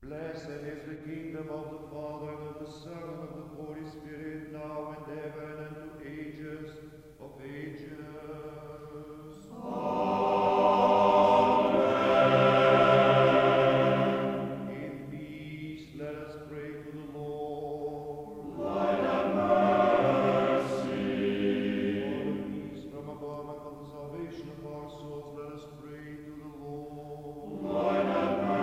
Blessed is the kingdom of the Father, and of the Son, and of the Holy Spirit, now and ever, and unto ages of ages. Amen. In peace, let us pray to the Lord. Lord, have mercy. For the peace from above and for the salvation of our souls, let us pray to the Lord. Lord, have mercy.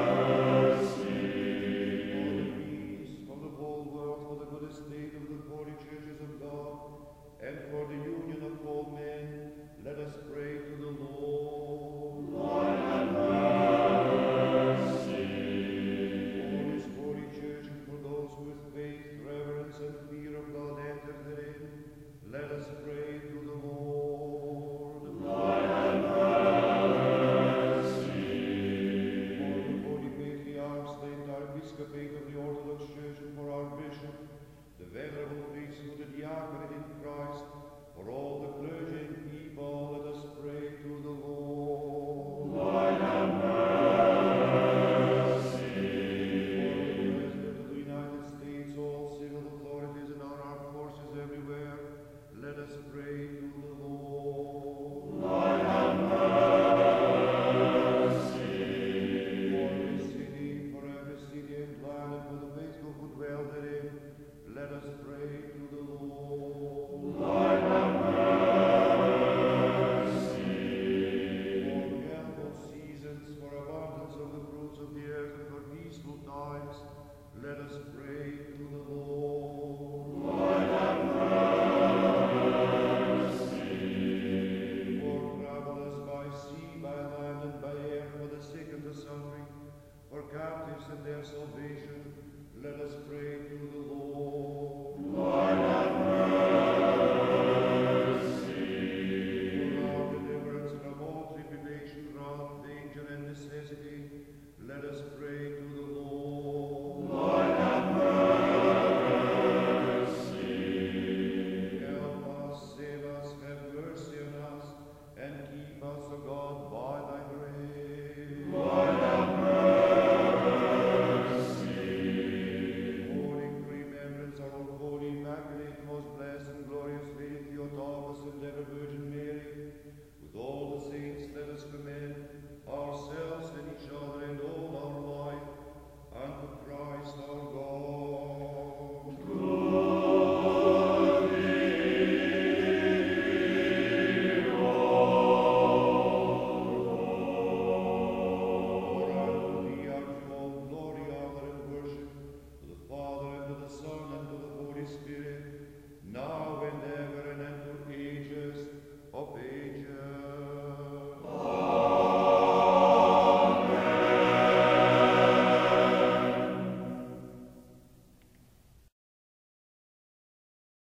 For the whole world, for the good estate of the holy churches of God, and for the union of all men, let us pray to the Lord. Lord, have mercy. For this holy church and for those who with faith, reverence, and fear of God enter therein, let us pray to the Lord. Lord, have mercy. For the holy patriarchs, the entire episcopate of the Orthodox Church, and for our bishop, the venerable priesthood, the diaconate in Christ, for all the clergy and people, let us pray to the Lord. Lord, have mercy. For the President of the United States, all civil authorities, and our armed forces everywhere, let us pray to the Lord. Lord, have mercy. For this city, for every city and land, and for the faithful who dwell therein, let us pray to the Lord. Lord, have mercy. For careful seasons, for abundance of the fruits of the earth, and for peaceful times, let us pray to the Lord. Lord, have mercy. For travelers by sea, by land, and by air, for the sick and the suffering, for captives and their salvation, let us pray to the Lord. Lord,